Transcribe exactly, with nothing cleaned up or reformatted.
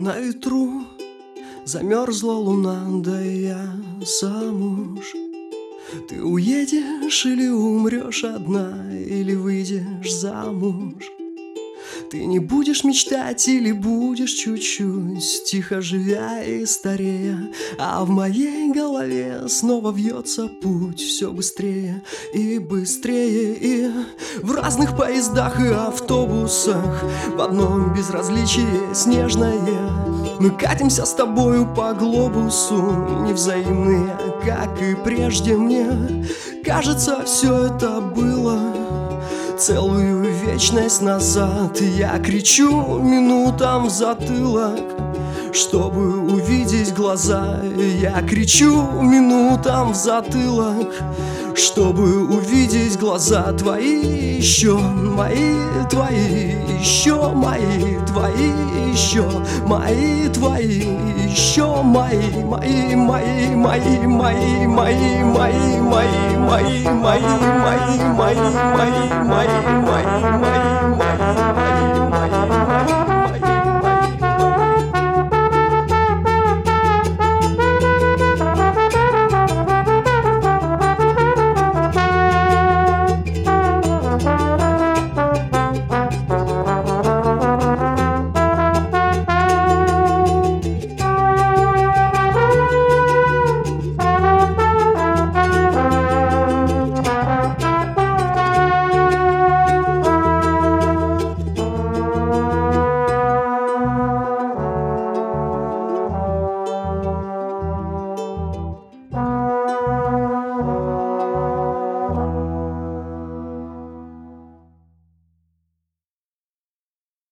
на ветру замерзла луна, да я замуж. Ты уедешь или умрешь одна, или выйдешь замуж. Ты не будешь мечтать или будешь чуть-чуть, тихо живя и старея. А в моей голове снова вьется путь все быстрее и быстрее. И в разных поездах и автобусах в одном безразличии снежное мы катимся с тобою по глобусу, невзаимные, как и прежде. Мне кажется, все это было целую вечность назад. Я кричу минутам в затылок, чтобы увидеть глаза. Я кричу минутам в затылок, чтобы увидеть глаза твои, еще мои, твои, еще мои, твои, еще мои, твои, еще мои, мои, мои, мои, мои, мои, мои, мои, мои, мои, мои, мои, мои, мои, мои, мои, мои, мои.